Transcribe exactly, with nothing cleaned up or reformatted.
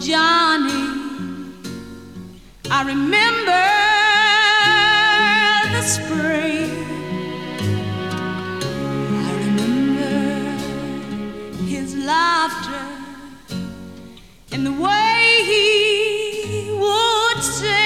Johnny. I remember the spring. I remember his laughter and the way he would sing.